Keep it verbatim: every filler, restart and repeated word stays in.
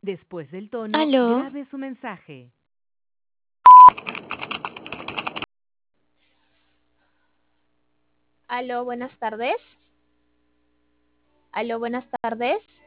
Después del tono, ¿Aló? grabe su mensaje. Aló, buenas tardes. Aló, buenas tardes.